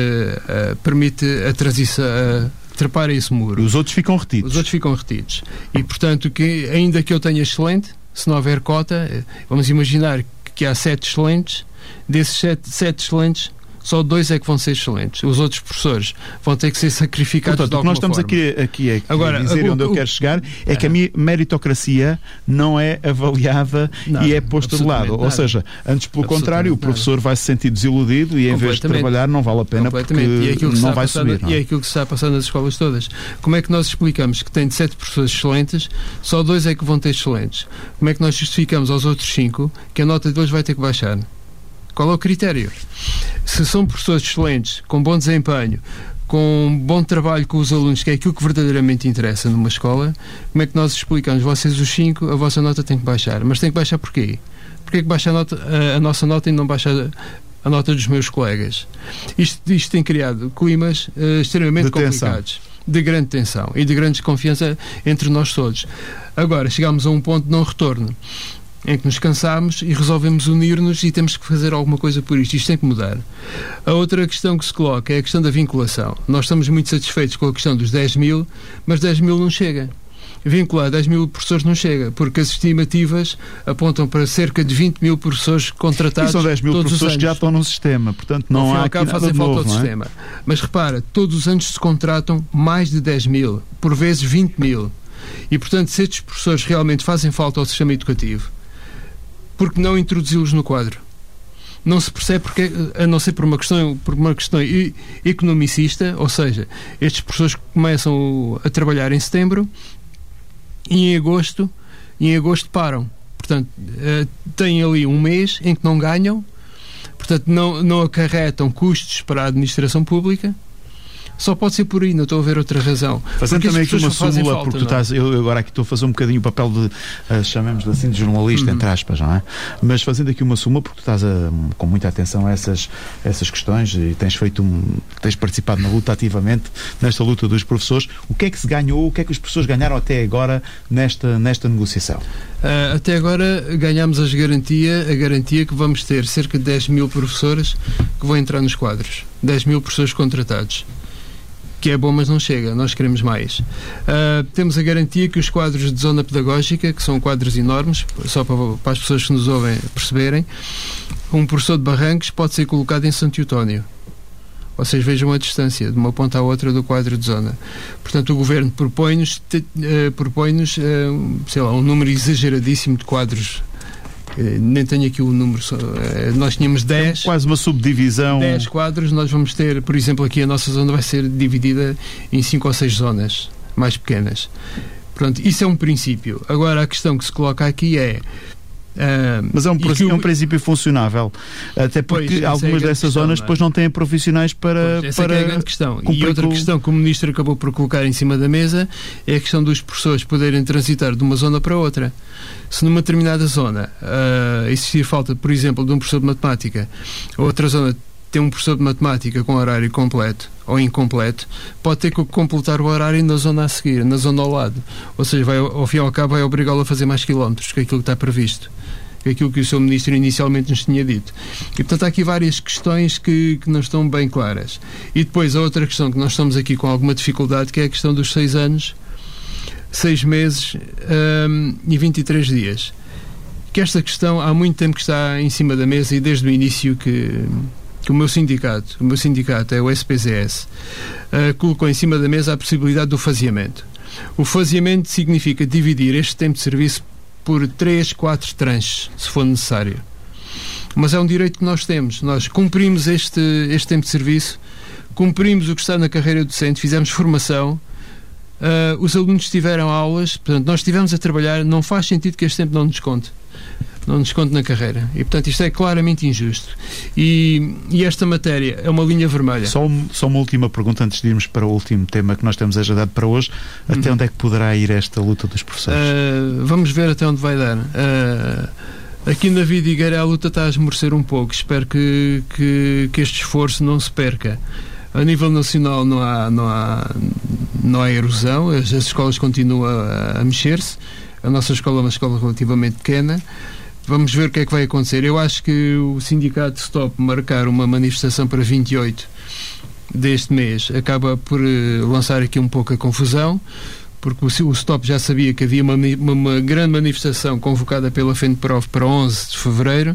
a transição, trepar a esse muro. Os outros ficam retidos. E, portanto, ainda que eu tenha excelente, se não houver cota, vamos imaginar que há 7 excelentes, desses 7 excelentes, só 2 é que vão ser excelentes. Os outros professores vão ter que ser sacrificados. Portanto, de alguma forma. O que nós estamos aqui a dizer onde eu quero chegar é que a minha meritocracia não é avaliada e é posta de lado. Ou seja, antes pelo contrário, o professor vai se sentir desiludido e em vez de trabalhar não vale a pena porque não vai subir. E é aquilo que se está a passar nas escolas todas. Como é que nós explicamos que tem de 7 professores excelentes, só 2 é que vão ter excelentes? Como é que nós justificamos aos outros 5 que a nota deles vai ter que baixar? Qual é o critério? Se são professores excelentes, com bom desempenho, com bom trabalho com os alunos, que é aquilo que verdadeiramente interessa numa escola, como é que nós explicamos? Vocês, os 5, a vossa nota tem que baixar. Mas tem que baixar porquê? Porquê que baixa a nossa nota e não baixa a nota dos meus colegas? Isto tem criado climas extremamente complicados, de grande tensão e de grande desconfiança entre nós todos. Agora, chegamos a um ponto de não retorno, em que nos cansámos e resolvemos unir-nos e temos que fazer alguma coisa por isto. Isto tem que mudar. A outra questão que se coloca é a questão da vinculação. Nós estamos muito satisfeitos com a questão dos 10 mil, mas 10 mil não chega. vincular 10 mil professores não chega, porque as estimativas apontam para cerca de 20 mil professores contratados. E são 10 mil todos professores os que já anos. estão no sistema, portanto não há aqui nada fazem de falta novo, ao não é? sistema. Mas repara, todos os anos se contratam mais de 10 mil, por vezes 20 mil. E, portanto, se estes professores realmente fazem falta ao sistema educativo, por que não introduzi-los no quadro? Não se percebe porque, a não ser por uma questão economicista, ou seja, estes professores começam a trabalhar em setembro e em agosto param. Portanto, têm ali um mês em que não ganham, portanto, não acarretam custos para a administração pública. Só pode ser por aí, não estou a ver outra razão. Fazendo também aqui uma súmula, porque tu estás, eu agora aqui estou a fazer um bocadinho o papel de, chamemos assim, de jornalista, entre aspas, não é? Mas fazendo aqui uma súmula, porque tu estás com muita atenção a essas questões e tens participado na luta ativamente, nesta luta dos professores. O que é que se ganhou, o que é que os professores ganharam até agora nesta negociação? Até agora ganhámos a garantia que vamos ter cerca de 10 mil professores que vão entrar nos quadros. 10 mil professores contratados. Que é bom, mas não chega, nós queremos mais. Temos a garantia que os quadros de zona pedagógica, que são quadros enormes, só para as pessoas que nos ouvem perceberem, um professor de Barrancos pode ser colocado em Santo Eutónio. Vocês vejam a distância de uma ponta à outra do quadro de zona. Portanto, o Governo propõe-nos sei lá, um número exageradíssimo de quadros. Nem tenho aqui o número, nós tínhamos 10, quase uma subdivisão. 10 quadros, nós vamos ter, por exemplo, aqui a nossa zona vai ser dividida em 5 ou 6 zonas mais pequenas. Pronto, isso é um princípio. Agora a questão que se coloca aqui é mas é um princípio funcionável, até porque algumas dessas zonas depois não têm profissionais para essa é a grande questão. E outra questão que o Ministro acabou por colocar em cima da mesa é a questão dos professores poderem transitar de uma zona para outra. Se numa determinada zona existir falta, por exemplo, de um professor de matemática, a outra zona tem um professor de matemática com horário completo ou incompleto, pode ter que completar o horário na zona a seguir, na zona ao lado. Ou seja, ao fim e ao cabo vai obrigá-lo a fazer mais quilómetros que aquilo que está previsto, que aquilo que o Sr. Ministro inicialmente nos tinha dito. E, portanto, há aqui várias questões que não estão bem claras. E depois a outra questão que nós estamos aqui com alguma dificuldade, que é a questão dos 6 anos, 6 meses e 23 dias. Que esta questão há muito tempo que está em cima da mesa e desde o início que o meu sindicato é o SPZS, colocou em cima da mesa a possibilidade do faseamento. O faseamento significa dividir este tempo de serviço por 3, 4 tranches, se for necessário. Mas é um direito que nós temos. Nós cumprimos este tempo de serviço, cumprimos o que está na carreira docente, fizemos formação, os alunos tiveram aulas, portanto, nós estivemos a trabalhar, não faz sentido que este tempo não nos conte na carreira. E, portanto, isto é claramente injusto. E esta matéria é uma linha vermelha. Só uma última pergunta antes de irmos para o último tema que nós temos agendado para hoje. Até onde é que poderá ir esta luta dos professores? Vamos ver até onde vai dar. Aqui na Vidigueira a luta está a esmorecer um pouco. Espero que este esforço não se perca. A nível nacional não há erosão, as escolas continuam a mexer-se. A nossa escola é uma escola relativamente pequena. Vamos ver o que é que vai acontecer. Eu acho que o sindicato Stop marcar uma manifestação para 28 deste mês acaba por lançar aqui um pouco a confusão, porque o Stop já sabia que havia uma grande manifestação convocada pela FENPROF para 11 de fevereiro.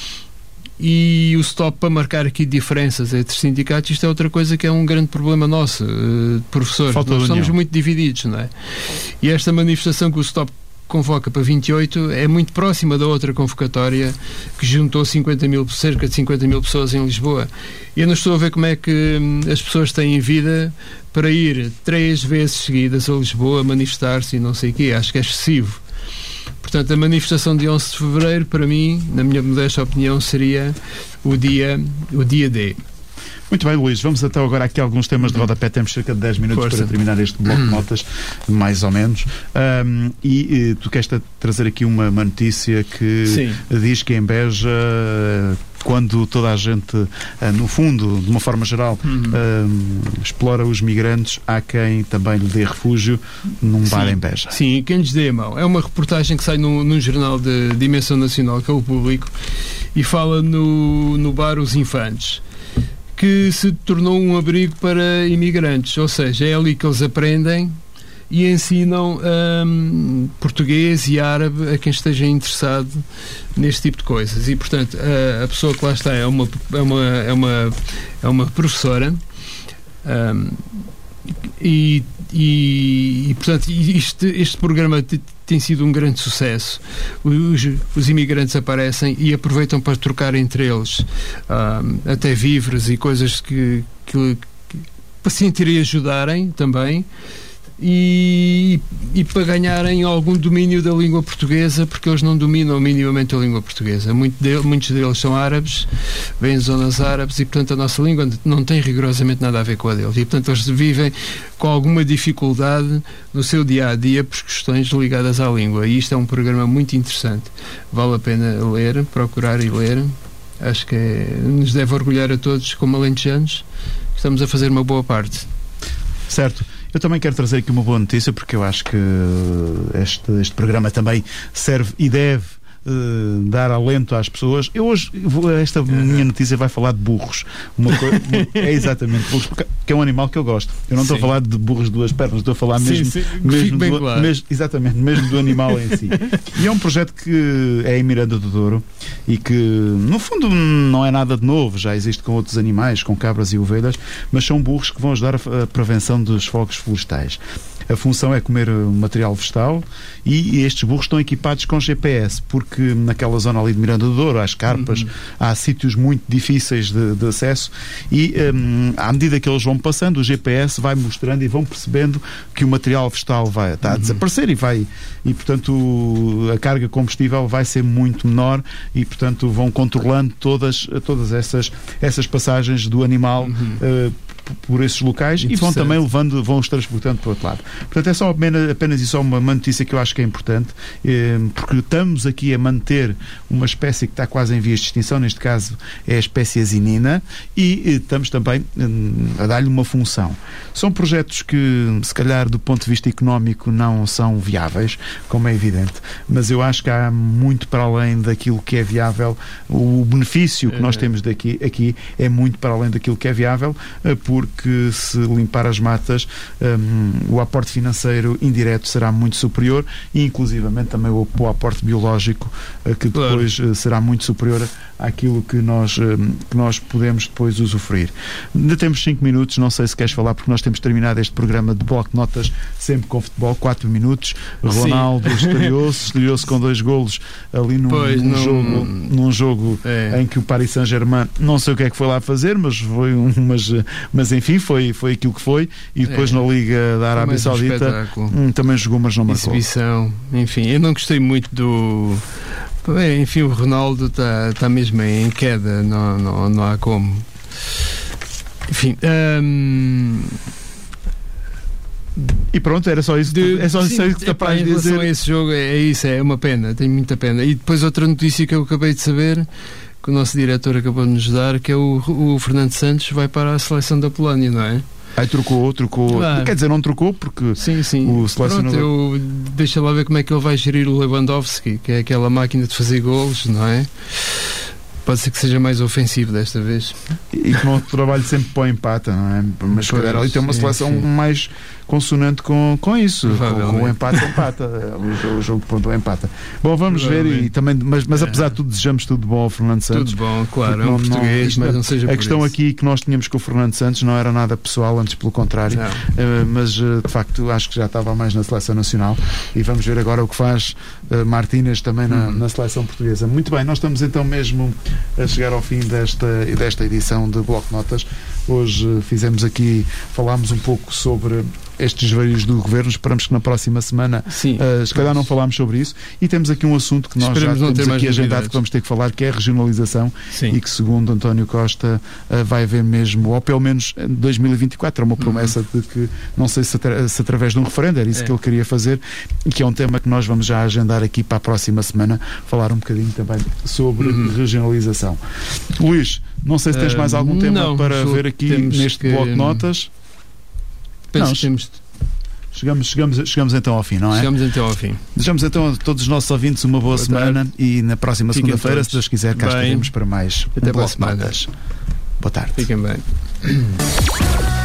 E o Stop para marcar aqui diferenças entre sindicatos, isto é outra coisa que é um grande problema nosso, professores. Nós estamos muito divididos, não é? E esta manifestação que o Stop convoca para 28 é muito próxima da outra convocatória que juntou cerca de 50 mil pessoas em Lisboa. E eu não estou a ver como é que as pessoas têm vida para ir 3 vezes seguidas a Lisboa manifestar-se e não sei o quê. Acho que é excessivo. Portanto, a manifestação de 11 de fevereiro, para mim, na minha modesta opinião, seria o dia D. Muito bem, Luís, vamos então agora aqui a alguns temas de rodapé. Temos cerca de 10 minutos para terminar este bloco de notas, mais ou menos. E tu queres trazer aqui uma notícia que diz que em Beja, quando toda a gente, no fundo, de uma forma geral, explora os migrantes, há quem também lhe dê refúgio num bar em Beja. Sim, quem lhes dê a mão. É uma reportagem que sai num jornal de dimensão nacional, que é o Público, e fala no bar Os Infantes, que se tornou um abrigo para imigrantes, ou seja, é ali que eles aprendem e ensinam português e árabe a quem esteja interessado neste tipo de coisas. E, portanto, a pessoa que lá está é uma professora, portanto, este programa tem sido um grande sucesso. Os imigrantes aparecem e aproveitam para trocar entre eles até víveres e coisas que para se sentirem ajudarem também, e para ganharem algum domínio da língua portuguesa, porque eles não dominam minimamente a língua portuguesa. Muitos deles são árabes, vêm de zonas árabes, e portanto a nossa língua não tem rigorosamente nada a ver com a deles, e portanto eles vivem com alguma dificuldade no seu dia-a-dia por questões ligadas à língua. E isto é um programa muito interessante, vale a pena ler, procurar e ler. Acho que nos deve orgulhar a todos como alentejanos. Estamos a fazer uma boa parte. Certo. Eu também quero trazer aqui uma boa notícia, porque eu acho que este programa também serve e deve dar alento às pessoas. Eu hoje, esta minha notícia vai falar de burros. É exatamente burros, porque é um animal que eu gosto. Eu não estou a falar de burros de duas pernas, estou a falar mesmo do animal em si. E é um projeto que é em Miranda do Douro e que, no fundo, não é nada de novo. Já existe com outros animais, com cabras e ovelhas, mas são burros que vão ajudar a prevenção dos fogos florestais. A função é comer material vegetal, e estes burros estão equipados com GPS, porque naquela zona ali de Miranda do Douro, há escarpas, há sítios muito difíceis de acesso, e à medida que eles vão passando, o GPS vai mostrando e vão percebendo que o material vegetal está a desaparecer, e portanto a carga combustível vai ser muito menor, e portanto vão controlando todas essas passagens do animal por esses locais, e vão também vão-os transportando para o outro lado. Portanto, é só apenas e só uma notícia que eu acho que é importante, porque estamos aqui a manter uma espécie que está quase em vias de extinção, neste caso é a espécie asinina, e estamos também a dar-lhe uma função. São projetos que, se calhar, do ponto de vista económico, não são viáveis, como é evidente, mas eu acho que há muito para além daquilo que é viável. O benefício que nós temos aqui é muito para além daquilo que é viável, porque se limpar as matas, o aporte financeiro indireto será muito superior, e inclusivamente também o aporte biológico, que depois será muito superior àquilo que nós podemos depois usufruir. Ainda temos 5 minutos, não sei se queres falar, porque nós temos terminado este programa de bloco de notas sempre com futebol, 4 minutos. Ronaldo estreou-se com 2 golos ali num jogo em que o Paris Saint-Germain, não sei o que é que foi lá fazer, mas foi mas enfim, foi aquilo que foi, e depois na Liga da Arábia Saudita também jogou, mas não marcou. Exibição. Enfim, eu não gostei muito do... Enfim, o Ronaldo está mesmo em queda, não há como. Enfim, e pronto, era só isso. É só isso que está para dizer. Em relação a esse jogo, é uma pena, tenho muita pena. E depois outra notícia que eu acabei de saber, que o nosso diretor acabou de nos dar, que é o Fernando Santos vai para a seleção da Polónia, não é? Aí trocou. Quer dizer, não trocou, porque sim. O selecionador... Deixa lá ver como é que ele vai gerir o Lewandowski, que é aquela máquina de fazer golos, não é? Pode ser que seja mais ofensivo desta vez. E que não trabalhe sempre para o empate, não é? Mas se calhar ali tem uma seleção mais consonante com isso. Com o empate. O jogo de ponto empata. Bom, vamos ver, e também, mas apesar de tudo, desejamos tudo bom ao Fernando Santos. Tudo bom, claro, é um português, mas não seja por a questão aqui que nós tínhamos com o Fernando Santos não era nada pessoal, antes pelo contrário, mas de facto acho que já estava mais na seleção nacional, e vamos ver agora o que faz Martínez também na seleção portuguesa. Muito bem, nós estamos então mesmo a chegar ao fim desta edição de Bloco de Notas. Hoje falámos um pouco sobre estes desvarios do governo. Esperamos que na próxima semana se calhar não falámos sobre isso, e temos aqui um assunto que nós já temos aqui agendado, que vamos ter que falar, que é a regionalização. E que, segundo António Costa, vai haver mesmo, ou pelo menos em 2024, é uma promessa de que, não sei se através de um referendo, era isso que ele queria fazer, e que é um tema que nós vamos já agendar aqui para a próxima semana, falar um bocadinho também sobre regionalização. Luís, não sei se tens mais algum tema para ver aqui neste bloco de notas. Chegamos então ao fim, não é? Chegamos então ao fim. Desejamos então a todos os nossos ouvintes uma boa semana, e na próxima segunda-feira, se Deus quiser, cá estaremos para mais Bloco de Notas. Boa tarde. Fiquem bem.